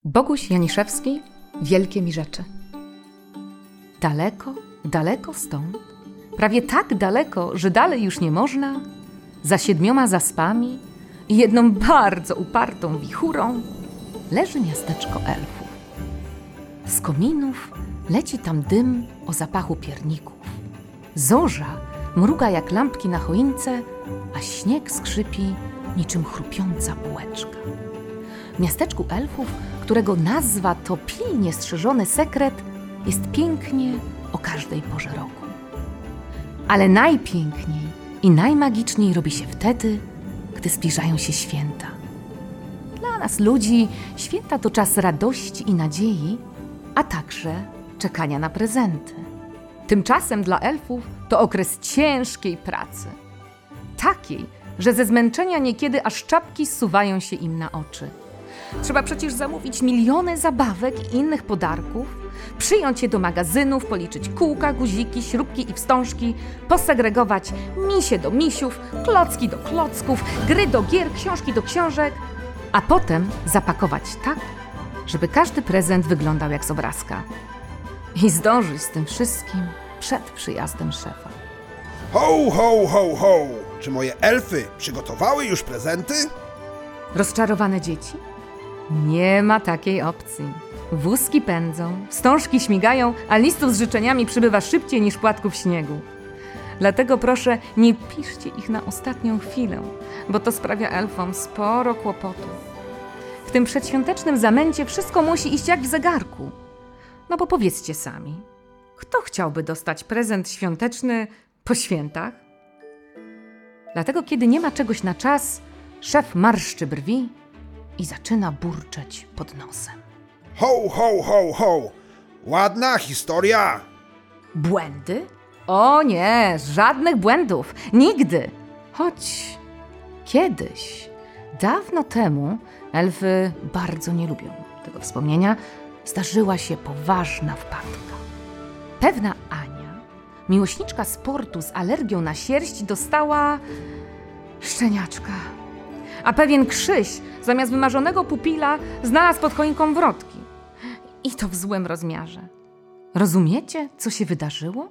Boguś Janiszewski, Wielkie mi rzeczy. Daleko, daleko stąd, prawie tak daleko, że dalej już nie można, za 7 zaspami i jedną bardzo upartą wichurą leży miasteczko elfów. Z kominów leci tam dym o zapachu pierników. Zorza mruga jak lampki na choince, a śnieg skrzypi niczym chrupiąca bułeczka. W miasteczku elfów, którego nazwa to pilnie strzeżony sekret, jest pięknie o każdej porze roku. Ale najpiękniej i najmagiczniej robi się wtedy, gdy zbliżają się święta. Dla nas ludzi święta to czas radości i nadziei, a także czekania na prezenty. Tymczasem dla elfów to okres ciężkiej pracy. Takiej, że ze zmęczenia niekiedy aż czapki zsuwają się im na oczy. Trzeba przecież zamówić miliony zabawek i innych podarków, przyjąć je do magazynów, policzyć kółka, guziki, śrubki i wstążki, posegregować misie do misiów, klocki do klocków, gry do gier, książki do książek, a potem zapakować tak, żeby każdy prezent wyglądał jak z obrazka. I zdążyć z tym wszystkim przed przyjazdem szefa. Ho, ho, ho, ho! Czy moje elfy przygotowały już prezenty? Rozczarowane dzieci? Nie ma takiej opcji. Wózki pędzą, wstążki śmigają, a listów z życzeniami przybywa szybciej niż płatków śniegu. Dlatego proszę, nie piszcie ich na ostatnią chwilę, bo to sprawia elfom sporo kłopotów. W tym przedświątecznym zamęcie wszystko musi iść jak w zegarku. No bo powiedzcie sami, kto chciałby dostać prezent świąteczny po świętach? Dlatego, kiedy nie ma czegoś na czas, szef marszczy brwi i zaczyna burczeć pod nosem. Ho, ho, ho, ho! Ładna historia! Błędy? O nie, żadnych błędów. Nigdy. Choć kiedyś, dawno temu, elfy bardzo nie lubią tego wspomnienia, zdarzyła się poważna wpadka. Pewna Ania, miłośniczka sportu z alergią na sierść, dostała szczeniaczka. A pewien Krzyś zamiast wymarzonego pupila znalazł pod choinką wrotki. I to w złym rozmiarze. Rozumiecie, co się wydarzyło?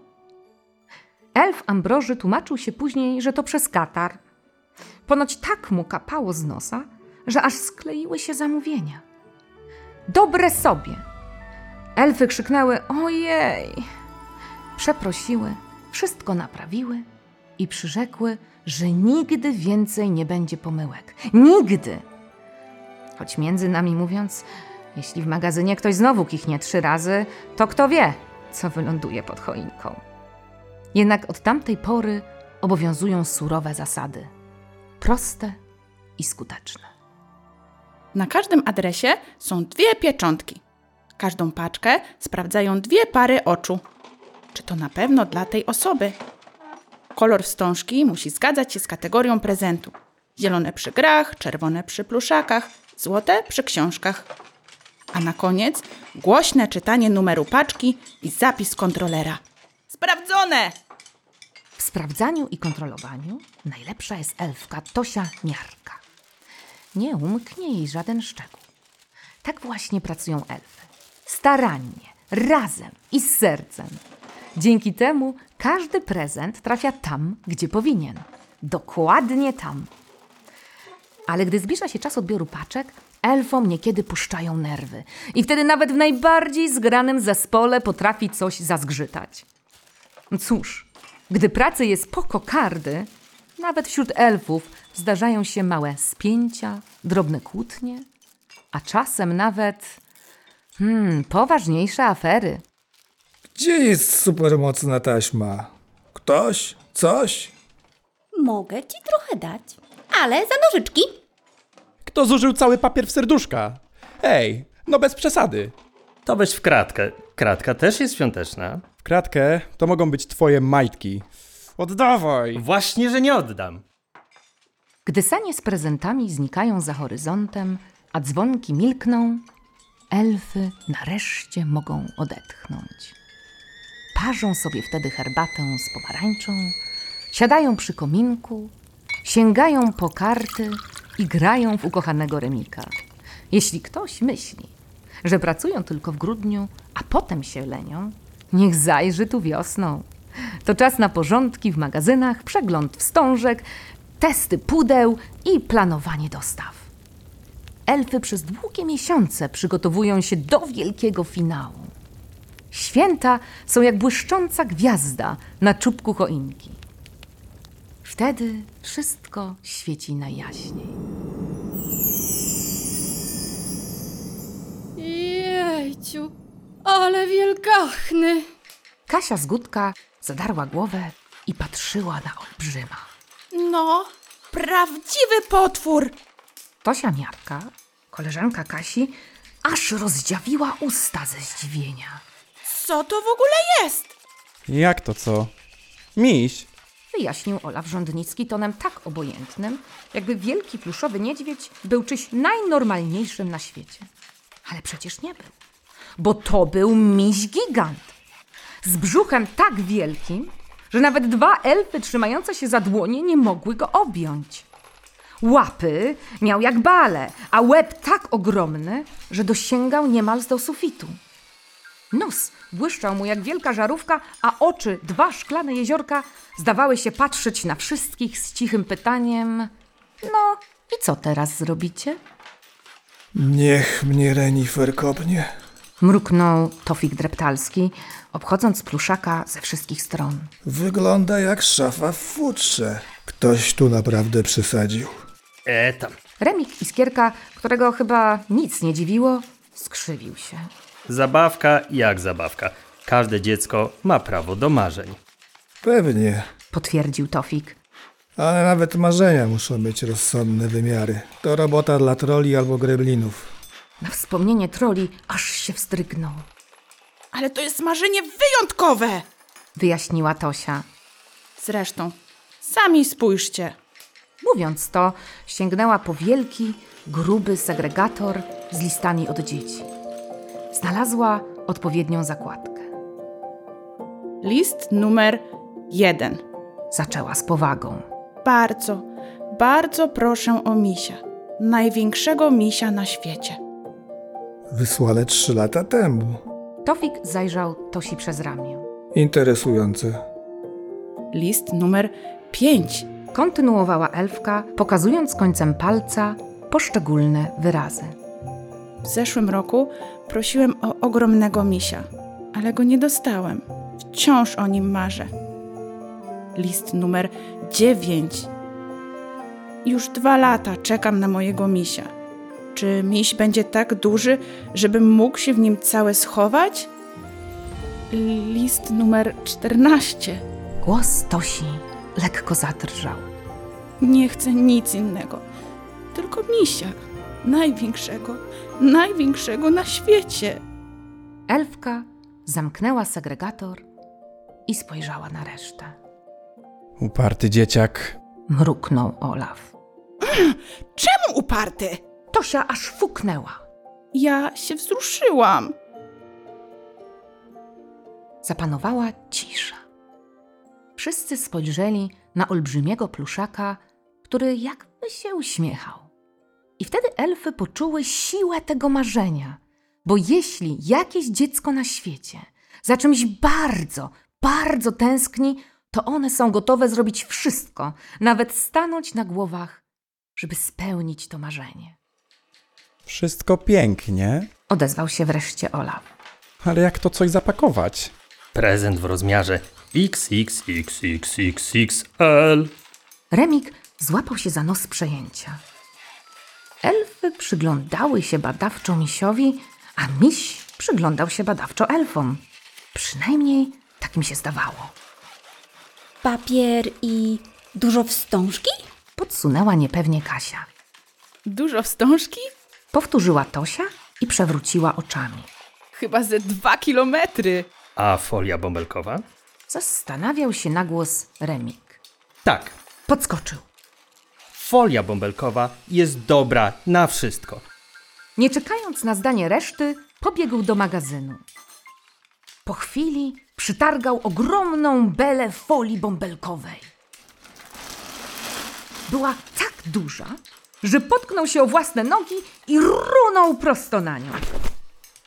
Elf Ambroży tłumaczył się później, że to przez katar. Ponoć tak mu kapało z nosa, że aż skleiły się zamówienia. Dobre sobie! Elfy krzyknęły ojej! Przeprosiły, wszystko naprawiły i przyrzekły, że nigdy więcej nie będzie pomyłek. Nigdy! Choć między nami mówiąc, jeśli w magazynie ktoś znowu kichnie 3 razy, to kto wie, co wyląduje pod choinką. Jednak od tamtej pory obowiązują surowe zasady. Proste i skuteczne. Na każdym adresie są 2 pieczątki. Każdą paczkę sprawdzają 2 pary oczu. Czy to na pewno dla tej osoby? Kolor wstążki musi zgadzać się z kategorią prezentu. Zielone przy grach, czerwone przy pluszakach, złote przy książkach. A na koniec głośne czytanie numeru paczki i zapis kontrolera. Sprawdzone! W sprawdzaniu i kontrolowaniu najlepsza jest elfka Tosia Miarka. Nie umknie jej żaden szczegół. Tak właśnie pracują elfy. Starannie, razem i z sercem. Dzięki temu każdy prezent trafia tam, gdzie powinien. Dokładnie tam. Ale gdy zbliża się czas odbioru paczek, elfom niekiedy puszczają nerwy. I wtedy nawet w najbardziej zgranym zespole potrafi coś zazgrzytać. Cóż, gdy pracy jest po kokardy, nawet wśród elfów zdarzają się małe spięcia, drobne kłótnie, a czasem nawet poważniejsze afery. Gdzie jest supermocna taśma? Ktoś? Coś? Mogę ci trochę dać, ale za nożyczki. Kto zużył cały papier w serduszka? Ej, no bez przesady. To weź w kratkę. Kratka też jest świąteczna. W kratkę to mogą być twoje majtki. Oddawaj! Właśnie, że nie oddam. Gdy sanie z prezentami znikają za horyzontem, a dzwonki milkną, elfy nareszcie mogą odetchnąć. Parzą sobie wtedy herbatę z pomarańczą, siadają przy kominku, sięgają po karty i grają w ukochanego Remika. Jeśli ktoś myśli, że pracują tylko w grudniu, a potem się lenią, niech zajrzy tu wiosną. To czas na porządki w magazynach, przegląd wstążek, testy pudeł i planowanie dostaw. Elfy przez długie miesiące przygotowują się do wielkiego finału. Święta są jak błyszcząca gwiazda na czubku choinki. Wtedy wszystko świeci najjaśniej. Jejciu, ale wielgachny. Kasia z Gutka zadarła głowę i patrzyła na olbrzyma. No, prawdziwy potwór. Tosia Miarka, koleżanka Kasi, aż rozdziawiła usta ze zdziwienia. Co to w ogóle jest? Jak to co? Miś? Wyjaśnił Olaf Rządnicki tonem tak obojętnym, jakby wielki pluszowy niedźwiedź był czymś najnormalniejszym na świecie. Ale przecież nie był, bo to był miś gigant. Z brzuchem tak wielkim, że nawet dwa elfy trzymające się za dłonie nie mogły go objąć. Łapy miał jak bale, a łeb tak ogromny, że dosięgał niemal do sufitu. Nos błyszczał mu jak wielka żarówka, a oczy, dwa szklane jeziorka, zdawały się patrzeć na wszystkich z cichym pytaniem: no i co teraz zrobicie? Niech mnie renifer kopnie. Mruknął Tofik Dreptalski, obchodząc pluszaka ze wszystkich stron. Wygląda jak szafa w futrze. Ktoś tu naprawdę przesadził. Tam. Remik Iskierka, którego chyba nic nie dziwiło, skrzywił się. Zabawka jak zabawka. Każde dziecko ma prawo do marzeń. Pewnie. Potwierdził Tofik. Ale nawet marzenia muszą mieć rozsądne wymiary. To robota dla troli albo gremlinów. Na wspomnienie troli aż się wzdrygnął. Ale to jest marzenie wyjątkowe. Wyjaśniła Tosia. Zresztą, sami spójrzcie. Mówiąc to, sięgnęła po wielki, gruby segregator z listami od dzieci. Znalazła odpowiednią zakładkę. List numer 1. Zaczęła z powagą. Bardzo, bardzo proszę o misia. Największego misia na świecie. Wysłane 3 lata temu. Tofik zajrzał Tosi przez ramię. Interesujące. List numer 5. Kontynuowała elfka, pokazując końcem palca poszczególne wyrazy. W zeszłym roku prosiłem o ogromnego misia, ale go nie dostałem. Wciąż o nim marzę. List numer 9. Już 2 lata czekam na mojego misia. Czy miś będzie tak duży, żebym mógł się w nim cały schować? List numer 14. Głos Tosi lekko zadrżał. Nie chcę nic innego, tylko misia. Największego na świecie. Elfka zamknęła segregator i spojrzała na resztę. Uparty dzieciak. Mruknął Olaf. Czemu uparty? Tosia aż fuknęła. Ja się wzruszyłam. Zapanowała cisza. Wszyscy spojrzeli na olbrzymiego pluszaka, który jakby się uśmiechał. I wtedy elfy poczuły siłę tego marzenia, bo jeśli jakieś dziecko na świecie za czymś bardzo, bardzo tęskni, to one są gotowe zrobić wszystko, nawet stanąć na głowach, żeby spełnić to marzenie. Wszystko pięknie, Odezwał się wreszcie Olaf. ale jak to coś zapakować? Prezent w rozmiarze XXXXXXL. Remik złapał się za nos przejęcia. Elfy przyglądały się badawczo misiowi, a miś przyglądał się badawczo elfom. Przynajmniej tak mi się zdawało. Papier i dużo wstążki? Podsunęła niepewnie Kasia. Dużo wstążki? Powtórzyła Tosia i przewróciła oczami. Chyba ze 2 kilometry. A folia bąbelkowa? Zastanawiał się na głos Remik. Tak, Podskoczył. folia bąbelkowa jest dobra na wszystko. Nie czekając na zdanie reszty, pobiegł do magazynu. Po chwili przytargał ogromną belę folii bąbelkowej. Była tak duża, że potknął się o własne nogi i runął prosto na nią.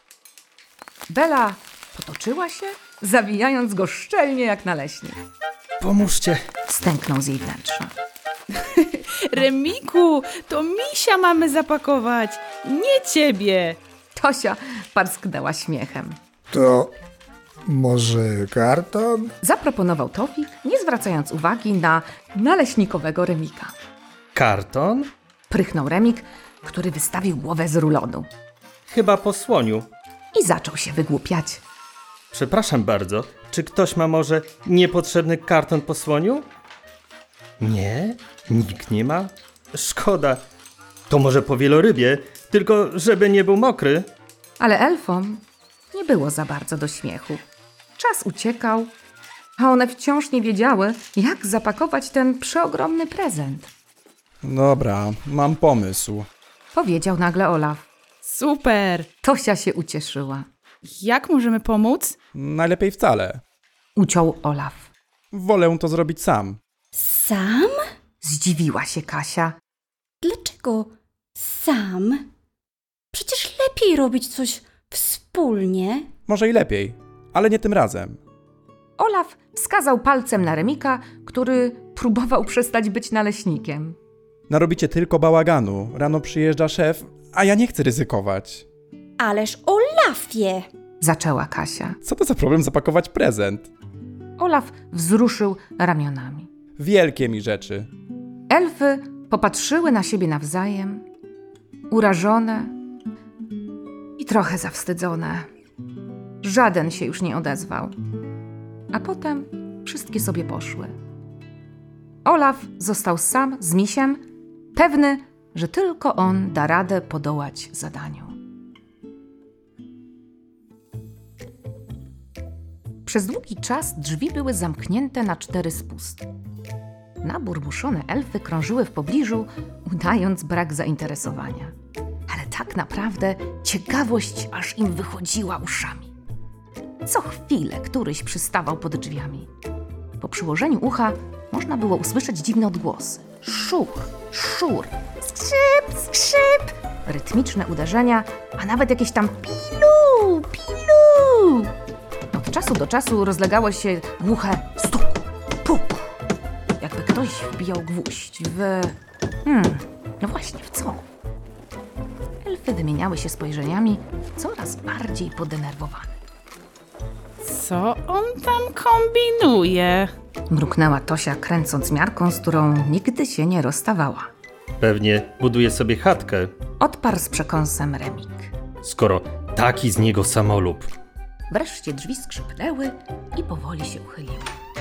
Bela potoczyła się, zawijając go szczelnie jak naleśnik. Pomóżcie. Stęknął z jej wnętrza. Remiku, to misia mamy zapakować, nie ciebie. Tosia parsknęła śmiechem. To może karton? Zaproponował Tofik, nie zwracając uwagi na naleśnikowego Remika. Karton? Prychnął Remik, który wystawił głowę z rulonu Chyba po słoniu. i zaczął się wygłupiać. Przepraszam bardzo, czy ktoś ma może niepotrzebny karton po słoniu? Nie? Nikt nie ma? Szkoda. To może po wielorybie, tylko żeby nie był mokry. Ale elfom nie było za bardzo do śmiechu. Czas uciekał, a one wciąż nie wiedziały, jak zapakować ten przeogromny prezent. Dobra, mam pomysł. Powiedział nagle Olaf. Super. Tosia się ucieszyła. Jak możemy pomóc? Najlepiej wcale. Uciął Olaf. Wolę to zrobić sam. Sam? Zdziwiła się Kasia. Dlaczego sam? Przecież lepiej robić coś wspólnie. Może i lepiej, ale nie tym razem. Olaf wskazał palcem na Remika, który próbował przestać być naleśnikiem. Narobicie tylko bałaganu. Rano przyjeżdża szef, a ja nie chcę ryzykować. Ależ Olafie! Zaczęła Kasia. Co to za problem zapakować prezent? Olaf wzruszył ramionami. Wielkie mi rzeczy. Elfy popatrzyły na siebie nawzajem, urażone i trochę zawstydzone. Żaden się już nie odezwał. A potem wszystkie sobie poszły. Olaf został sam z misiem, pewny, że tylko on da radę podołać zadaniu. Przez długi czas drzwi były zamknięte na 4 spust. Naburbuszone elfy krążyły w pobliżu, udając brak zainteresowania. Ale tak naprawdę ciekawość aż im wychodziła uszami. Co chwilę któryś przystawał pod drzwiami. Po przyłożeniu ucha można było usłyszeć dziwne odgłosy. Szur, szur, skrzyp, skrzyp, rytmiczne uderzenia, a nawet jakieś tam pilu, pilu. Od czasu do czasu rozlegało się głuche stuk, puk, jakby ktoś wbijał gwóźdź w... no właśnie, w co? Elfy wymieniały się spojrzeniami, coraz bardziej podenerwowane. Co on tam kombinuje? Mruknęła Tosia, kręcąc miarką, z którą nigdy się nie rozstawała. Pewnie buduje sobie chatkę, Odparł z przekąsem Remik. skoro taki z niego samolub. Wreszcie drzwi skrzypnęły i powoli się uchyliły.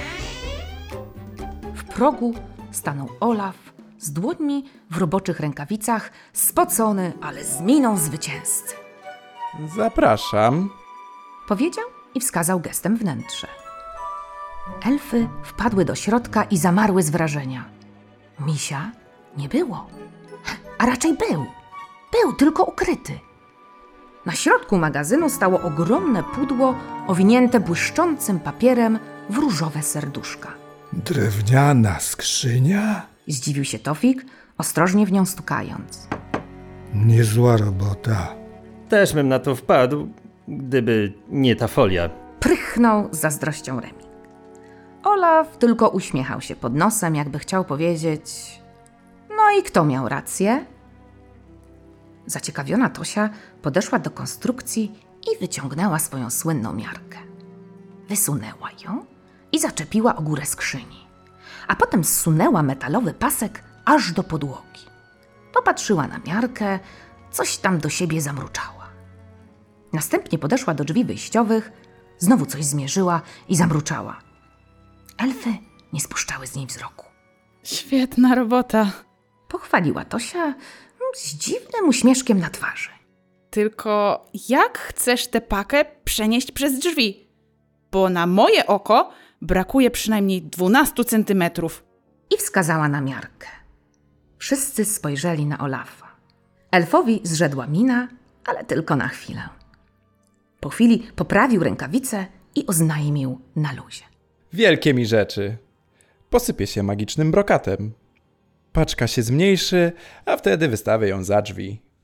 W progu stanął Olaf z dłońmi w roboczych rękawicach, spocony, ale z miną zwycięzcy. Zapraszam. Powiedział i wskazał gestem wnętrze. Elfy wpadły do środka i zamarły z wrażenia. Misia nie było. A raczej był. Był tylko ukryty. Na środku magazynu stało ogromne pudło owinięte błyszczącym papierem w różowe serduszka. Drewniana skrzynia? Zdziwił się Tofik, ostrożnie w nią stukając. Niezła robota. Też bym na to wpadł, gdyby nie ta folia. Prychnął z zazdrością Remik. Olaf tylko uśmiechał się pod nosem, jakby chciał powiedzieć: no i kto miał rację? Zaciekawiona Tosia podeszła do konstrukcji i wyciągnęła swoją słynną miarkę. Wysunęła ją i zaczepiła o górę skrzyni, a potem zsunęła metalowy pasek aż do podłogi. Popatrzyła na miarkę, coś tam do siebie zamruczała. Następnie podeszła do drzwi wyjściowych, znowu coś zmierzyła i zamruczała. Elfy nie spuszczały z niej wzroku. Świetna robota. Pochwaliła Tosia z dziwnym uśmieszkiem na twarzy. Tylko jak chcesz tę pakę przenieść przez drzwi? Bo na moje oko brakuje przynajmniej 12 centymetrów. I wskazała na miarkę. Wszyscy spojrzeli na Olafa. Elfowi zrzedła mina, ale tylko na chwilę. Po chwili poprawił rękawice i oznajmił na luzie. Wielkie mi rzeczy. Posypię się magicznym brokatem. Paczka się zmniejszy, a wtedy wystawię ją za drzwi.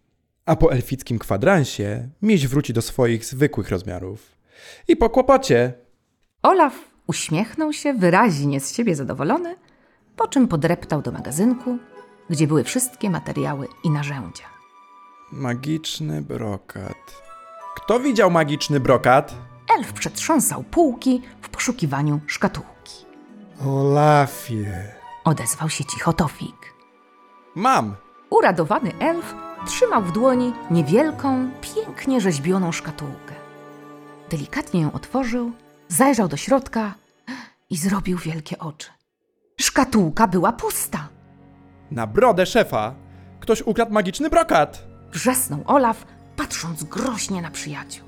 A po elfickim kwadransie miś wróci do swoich zwykłych rozmiarów. I po kłopocie. Olaf uśmiechnął się, wyraźnie z siebie zadowolony, po czym podreptał do magazynku, gdzie były wszystkie materiały i narzędzia. Magiczny brokat. Kto widział magiczny brokat? Elf przetrząsał półki w poszukiwaniu szkatułki. Olafie. Odezwał się cicho Tofik. Mam! Uradowany elf trzymał w dłoni niewielką, pięknie rzeźbioną szkatułkę. Delikatnie ją otworzył, zajrzał do środka i zrobił wielkie oczy. Szkatułka była pusta. Na brodę szefa! Ktoś ukradł magiczny brokat! Wrzasnął Olaf, patrząc groźnie na przyjaciół.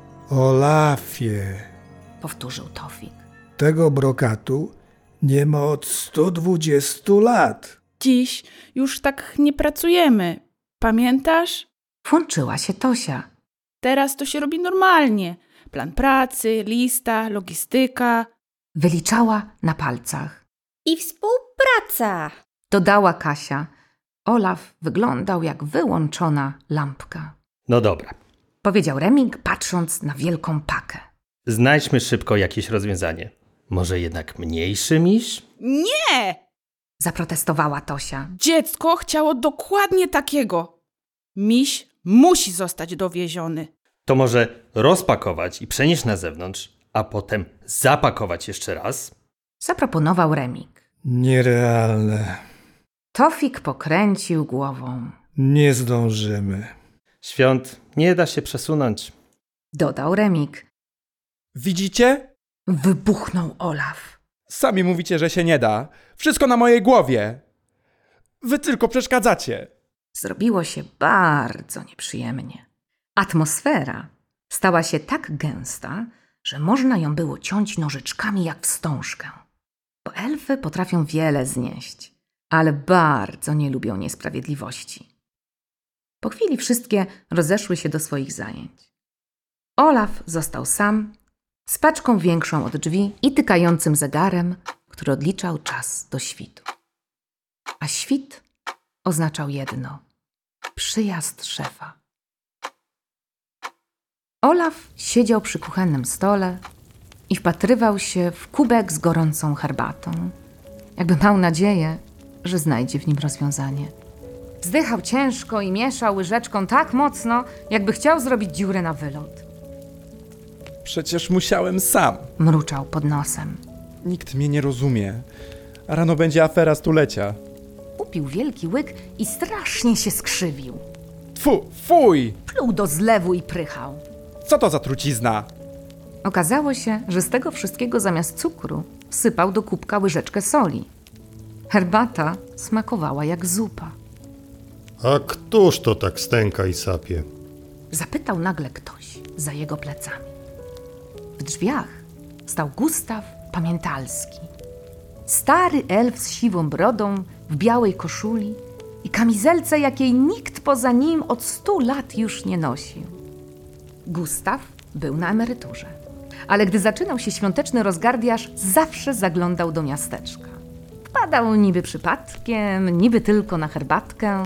Olafie. Powtórzył Tofik. Tego brokatu nie ma od 120 lat. Dziś już tak nie pracujemy. Pamiętasz? Włączyła się Tosia. Teraz to się robi normalnie. Plan pracy, lista, logistyka. Wyliczała na palcach. I współpraca. Dodała Kasia. Olaf wyglądał jak wyłączona lampka. No dobra. Powiedział Remig, patrząc na wielką pakę. Znajdźmy szybko jakieś rozwiązanie. Może jednak mniejszy miś? Nie! Zaprotestowała Tosia. Dziecko chciało dokładnie takiego. Miś musi zostać dowieziony. To może rozpakować i przenieść na zewnątrz, a potem zapakować jeszcze raz? Zaproponował Remig. Nierealne. Tofik pokręcił głową. Nie zdążymy. Świąt nie da się przesunąć. Dodał Remig. Widzicie? Wybuchnął Olaf. Sami mówicie, że się nie da. Wszystko na mojej głowie. Wy tylko przeszkadzacie. Zrobiło się bardzo nieprzyjemnie. Atmosfera stała się tak gęsta, że można ją było ciąć nożyczkami jak wstążkę. Bo elfy potrafią wiele znieść, ale bardzo nie lubią niesprawiedliwości. Po chwili wszystkie rozeszły się do swoich zajęć. Olaf został sam, z paczką większą od drzwi i tykającym zegarem, który odliczał czas do świtu. A świt oznaczał jedno – przyjazd szefa. Olaf siedział przy kuchennym stole i wpatrywał się w kubek z gorącą herbatą, jakby miał nadzieję, że znajdzie w nim rozwiązanie. Wzdychał ciężko i mieszał łyżeczką tak mocno, jakby chciał zrobić dziurę na wylot. Przecież musiałem sam. Mruczał pod nosem. Nikt mnie nie rozumie. A rano będzie afera stulecia. Upił wielki łyk i strasznie się skrzywił. Fuj! Pluł do zlewu i prychał. Co to za trucizna? Okazało się, że z tego wszystkiego zamiast cukru wsypał do kubka łyżeczkę soli. Herbata smakowała jak zupa. A któż to tak stęka i sapie? Zapytał nagle ktoś za jego plecami. W drzwiach stał Gustaw Pamiętalski. Stary elf z siwą brodą, w białej koszuli i kamizelce, jakiej nikt poza nim od 100 lat już nie nosił. Gustaw był na emeryturze, ale gdy zaczynał się świąteczny rozgardiaż, zawsze zaglądał do miasteczka. Wpadał niby przypadkiem, niby tylko na herbatkę.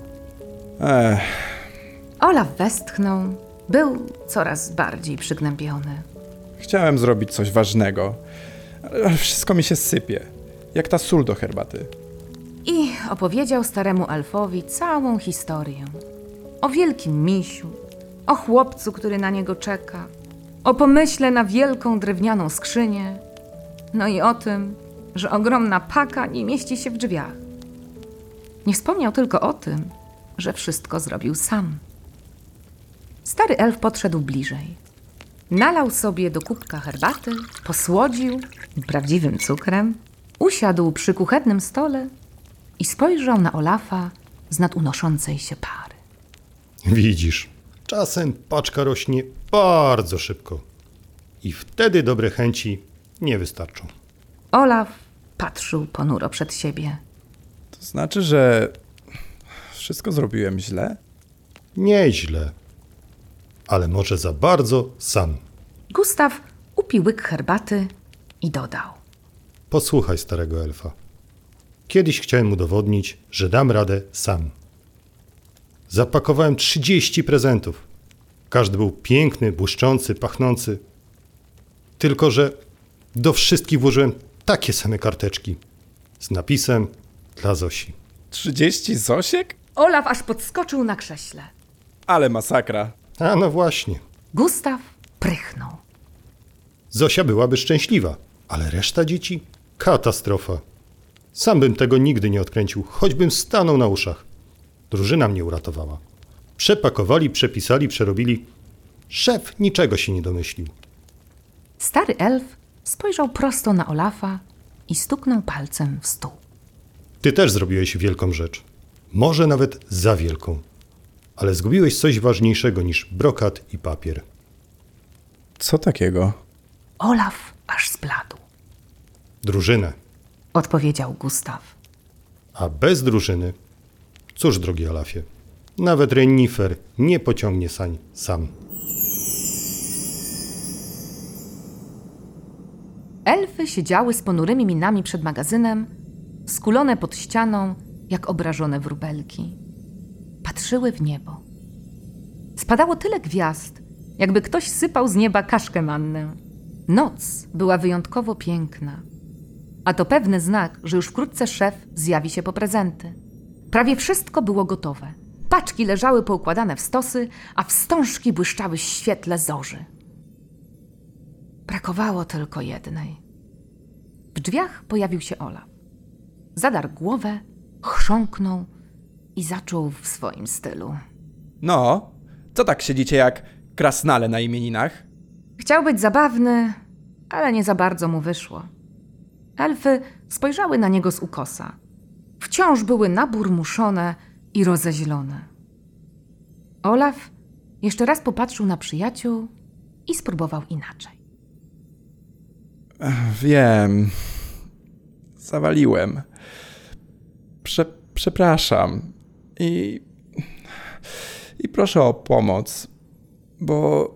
Olaf westchnął, był coraz bardziej przygnębiony. Chciałem zrobić coś ważnego, ale wszystko mi się sypie. Jak ta sól do herbaty. I opowiedział staremu elfowi całą historię. O wielkim misiu, o chłopcu, który na niego czeka, o pomyśle na wielką drewnianą skrzynię, no i o tym, że ogromna paka nie mieści się w drzwiach. Nie wspomniał tylko o tym, że wszystko zrobił sam. Stary elf podszedł bliżej. Nalał sobie do kubka herbaty, posłodził prawdziwym cukrem, usiadł przy kuchennym stole i spojrzał na Olafa z nad unoszącej się pary. Widzisz, czasem paczka rośnie bardzo szybko. I wtedy dobre chęci nie wystarczą. Olaf patrzył ponuro przed siebie. To znaczy, że wszystko zrobiłem źle? Nieźle, ale może za bardzo sam. Gustaw upił łyk herbaty i dodał. Posłuchaj starego elfa. Kiedyś chciałem udowodnić, że dam radę sam. Zapakowałem 30 prezentów. Każdy był piękny, błyszczący, pachnący. Tylko że do wszystkich włożyłem takie same karteczki z napisem dla Zosi. 30 Zosiek? Olaf aż podskoczył na krześle. Ale masakra. A no właśnie. Gustaw prychnął. Zosia byłaby szczęśliwa, ale reszta dzieci? Katastrofa. Sam bym tego nigdy nie odkręcił, choćbym stanął na uszach. Drużyna mnie uratowała. Przepakowali, przepisali, przerobili. Szef niczego się nie domyślił. Stary elf spojrzał prosto na Olafa i stuknął palcem w stół. Ty też zrobiłeś wielką rzecz. Może nawet za wielką. Ale zgubiłeś coś ważniejszego niż brokat i papier. Co takiego? Olaf aż zbladł. Drużynę. Odpowiedział Gustaw. A bez drużyny, cóż, drogi Olafie, nawet renifer nie pociągnie sań sam. Elfy siedziały z ponurymi minami przed magazynem, skulone pod ścianą, jak obrażone wróbelki. Patrzyły w niebo. Spadało tyle gwiazd, jakby ktoś sypał z nieba kaszkę mannę. Noc była wyjątkowo piękna. A to pewny znak, że już wkrótce szef zjawi się po prezenty. Prawie wszystko było gotowe. Paczki leżały poukładane w stosy, a wstążki błyszczały w świetle zorzy. Brakowało tylko jednej. W drzwiach pojawił się Olaf. Zadarł głowę, chrząknął i zaczął w swoim stylu. No, co tak siedzicie jak krasnale na imieninach? Chciał być zabawny, ale nie za bardzo mu wyszło. Elfy spojrzały na niego z ukosa. Wciąż były naburmuszone i rozeźlone. Olaf jeszcze raz popatrzył na przyjaciół i spróbował inaczej. Wiem. Zawaliłem. Przepraszam. I proszę o pomoc, bo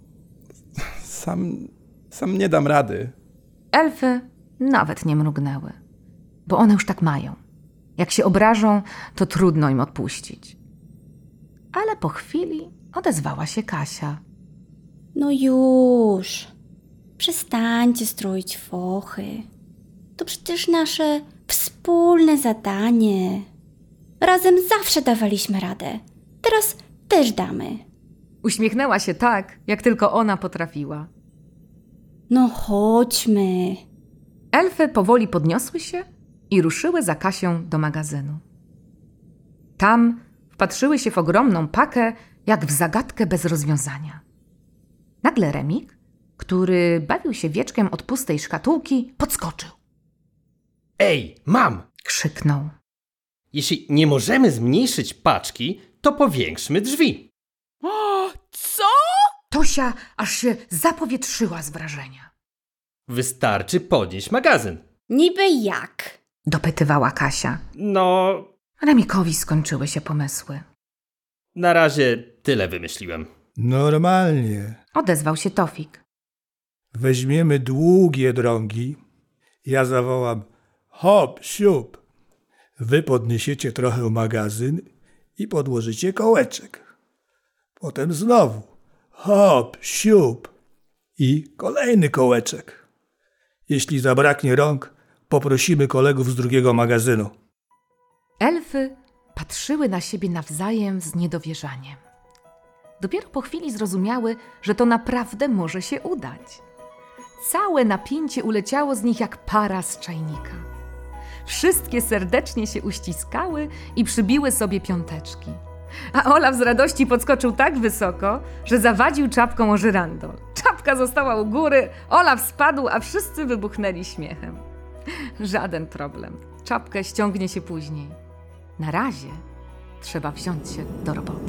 sam nie dam rady. Elfy nawet nie mrugnęły, bo one już tak mają. Jak się obrażą, to trudno im odpuścić. Ale po chwili odezwała się Kasia. No już. Przestańcie stroić fochy. To przecież nasze wspólne zadanie. Razem zawsze dawaliśmy radę. Teraz też damy. Uśmiechnęła się tak, jak tylko ona potrafiła. No chodźmy. Elfy powoli podniosły się i ruszyły za Kasią do magazynu. Tam wpatrzyły się w ogromną pakę, jak w zagadkę bez rozwiązania. Nagle Remik, który bawił się wieczkiem od pustej szkatułki, podskoczył. Ej, mam! Krzyknął. Jeśli nie możemy zmniejszyć paczki, to powiększmy drzwi. Co? Tosia aż się zapowietrzyła z wrażenia. Wystarczy podnieść magazyn. Niby jak? Dopytywała Kasia. No, Remikowi skończyły się pomysły. na razie tyle wymyśliłem. Normalnie. Odezwał się Tofik. Weźmiemy długie drągi. Ja zawołam hop, siup. Wy podniesiecie trochę magazyn i podłożycie kołeczek. Potem znowu hop, siup i kolejny kołeczek. Jeśli zabraknie rąk, poprosimy kolegów z drugiego magazynu. Elfy patrzyły na siebie nawzajem z niedowierzaniem. Dopiero po chwili zrozumiały, że to naprawdę może się udać. Całe napięcie uleciało z nich jak para z czajnika. Wszystkie serdecznie się uściskały i przybiły sobie piąteczki. A Olaf z radości podskoczył tak wysoko, że zawadził czapką o żyrandol. Czapka została u góry, Olaf spadł, a wszyscy wybuchnęli śmiechem. Żaden problem. Czapkę ściągnie się później. Na razie trzeba wziąć się do roboty.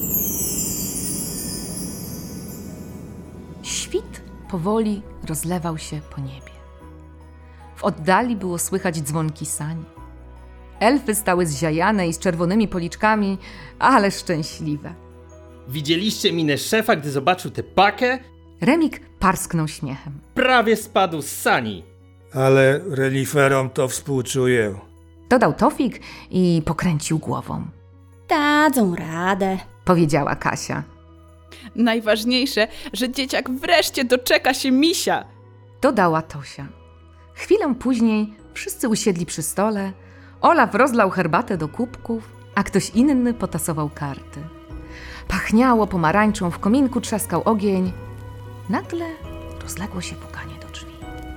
Świt powoli rozlewał się po niebie. W oddali było słychać dzwonki sań. Elfy stały zziajane i z czerwonymi policzkami, ale szczęśliwe. Widzieliście minę szefa, gdy zobaczył tę pakę? Remik parsknął śmiechem. Prawie spadł z sani. Ale reniferom to współczuję. Dodał Tofik i pokręcił głową. Dadzą radę. powiedziała Kasia. Najważniejsze, że dzieciak wreszcie doczeka się misia. Dodała Tosia. Chwilę później wszyscy usiedli przy stole, Olaf rozlał herbatę do kubków, a ktoś inny potasował karty. Pachniało pomarańczą, w kominku trzaskał ogień. Nagle rozległo się pukanie do drzwi.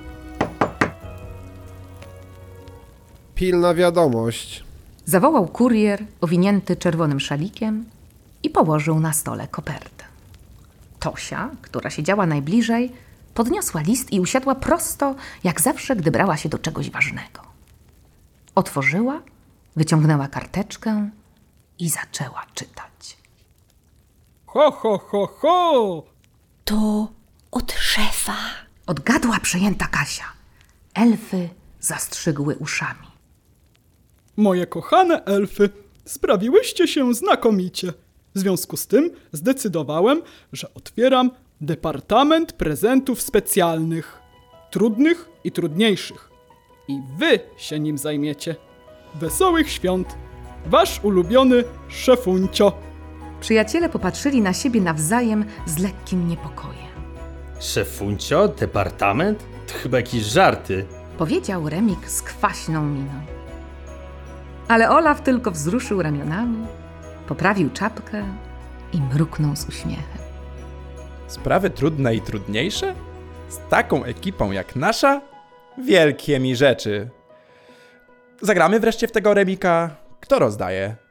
Pilna wiadomość. Zawołał kurier, owinięty czerwonym szalikiem i położył na stole kopertę. Tosia, która siedziała najbliżej, podniosła list i usiadła prosto, jak zawsze, gdy brała się do czegoś ważnego. Otworzyła, wyciągnęła karteczkę i zaczęła czytać. Ho, ho, ho, ho! To od szefa. Odgadła przejęta Kasia. Elfy zastrzygły uszami. Moje kochane elfy, sprawiłyście się znakomicie. W związku z tym zdecydowałem, że otwieram Departament Prezentów Specjalnych. Trudnych i trudniejszych. I wy się nim zajmiecie. Wesołych świąt. Wasz ulubiony szefuncio. Przyjaciele popatrzyli na siebie nawzajem z lekkim niepokojem. Szefuncio? Departament? To chyba jakieś żarty. Powiedział Remik z kwaśną miną. Ale Olaf tylko wzruszył ramionami, poprawił czapkę i mruknął z uśmiechem. Sprawy trudne i trudniejsze? Z taką ekipą jak nasza? Wielkie mi rzeczy. Zagramy wreszcie w tego Remika. Kto rozdaje?